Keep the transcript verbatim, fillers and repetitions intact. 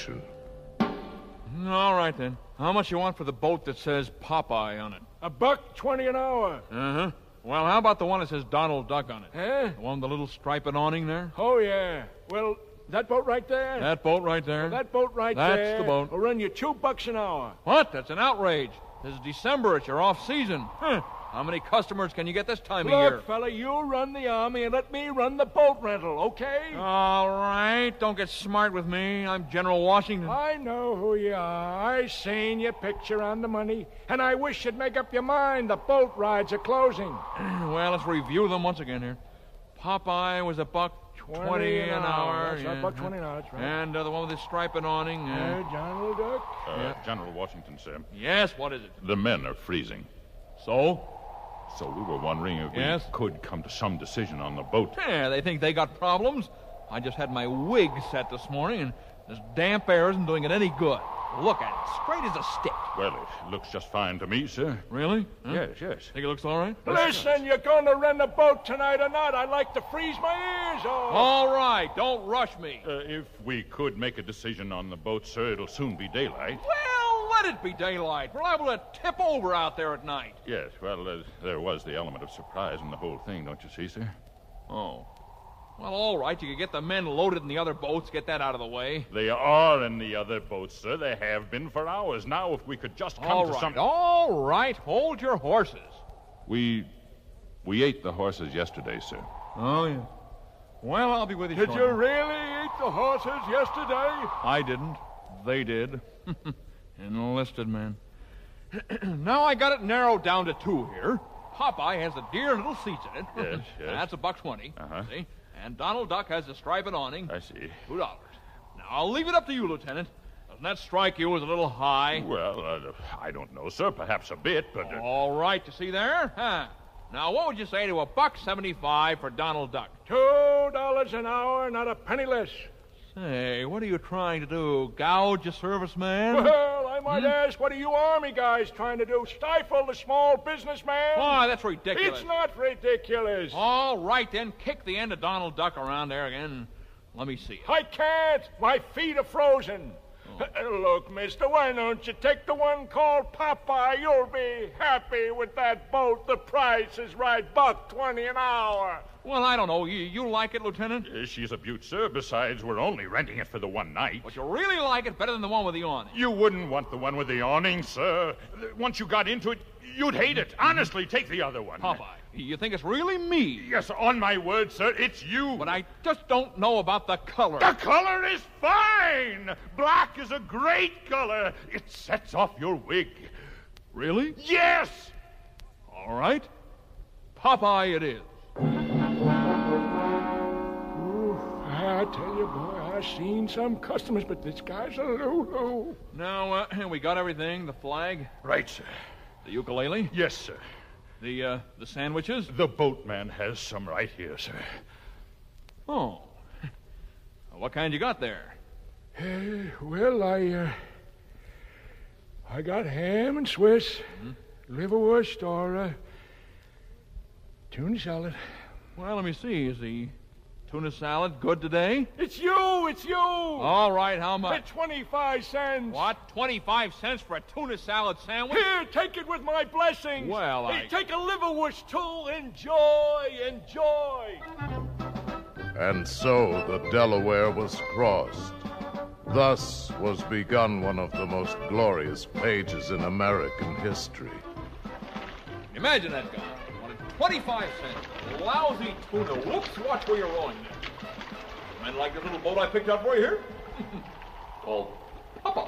nation. All right, then. How much you want for the boat that says Popeye on it? A buck twenty an hour. Uh-huh. Well, how about the one that says Donald Duck on it? Huh? The one with the little striped awning there? Oh, yeah. Well, that boat right there? That boat right there? Well, that boat right That's there. the boat. will run you two bucks an hour. What? That's an outrage. This is December. It's your off-season. Huh. How many customers can you get this time Look, of year? fella, you run the Army and let me run the boat rental, okay? All right. Don't get smart with me. I'm General Washington. I know who you are. I seen your picture on the money, and I wish you'd make up your mind. The boat rides are closing. Well, let's review them once again here. Popeye was a buck twenty an hour. That's yeah. right, buck twenty an hour, that's right. And uh, the one with the striped awning. Uh, Uh, Donald Duck? Uh, Yeah. General Washington, sir. yes, what is it? The men are freezing. So? So we were wondering if Yes? we could come to some decision on the boat. Yeah, they think they got problems. I just had my wig set this morning, and this damp air isn't doing it any good. Look at it, straight as a stick. Well, it looks just fine to me, sir. Really? Huh? Yes, yes. Think it looks all right? Listen, you're going to rent a boat tonight or not? I'd like to freeze my ears off. All right, don't rush me. Uh, if we could make a decision on the boat, sir, it'll soon be daylight. Well, let it be daylight. We're liable to tip over out there at night. Yes, well, uh, there was the element of surprise in the whole thing, don't you see, sir? Oh. Well, all right, you could get the men loaded in the other boats, get that out of the way. They are in the other boats, sir. They have been for hours. Now, if we could just come All to right, some... all right, hold your horses. We... we ate the horses yesterday, sir. Oh, yeah. Well, I'll be with you Did you shortly. really eat the horses yesterday? I didn't. They did. Enlisted man. Now I got it narrowed down to two here. Popeye has the dear little seats in it. Yes, yes. That's a buck twenty. Uh-huh. See? And Donald Duck has the striped awning. I see. Two dollars. Now I'll leave it up to you, Lieutenant. Doesn't that strike you as a little high? Well, uh, I don't know, sir. Perhaps a bit, but... Uh, All right, you see there? Huh. Now what would you say to a buck seventy-five for Donald Duck? Two dollars an hour, not a penny less. Say, what are you trying to do? Gouge a serviceman? Well, I might Hmm? ask, what are you Army guys trying to do? Stifle the small businessman? Oh, that's ridiculous. It's not ridiculous. All right, then, kick the end of Donald Duck around there again. Let me see it. I can't. My feet are frozen. Uh, Look, mister, why don't you take the one called Popeye? You'll be happy with that boat. The price is right. Buck twenty an hour. Well, I don't know. You, you like it, Lieutenant? uh, she's a beaut, sir. Besides, we're only renting it for the one night. But you really like it better than the one with the awning. You wouldn't want the one with the awning, sir. Once you got into it, you'd hate it. Honestly, take the other one. Popeye, you think it's really me? Yes, on my word, sir, it's you. But I just don't know about the color. The color is fine. Black is a great color. It sets off your wig. Really? Yes. All right. Popeye it is. Ooh, I tell you, boy, I've seen some customers, but this guy's a Lulu. Now, uh, we got everything. The flag, Right, sir. the ukulele, Yes, sir. the, uh, the sandwiches. The boatman has some right here, sir. Oh. What kind you got there? Uh, well, I, uh, I got ham and Swiss, liverwurst, or uh, tuna salad. Well, let me see. Is the tuna salad good today? It's you, it's you. All right, how For much? twenty-five cents. What? twenty-five cents for a tuna salad sandwich? Here, take it with my blessings. Well, Hey, I- take a liverwurst, too. Enjoy, enjoy. And so the Delaware was crossed. Thus was begun one of the most glorious pages in American history. Imagine that guy. Wanted twenty-five cents. Lousy tuna. Whoops, watch where you're rowing there. Men like the little boat I picked up for you here? Called Popeye.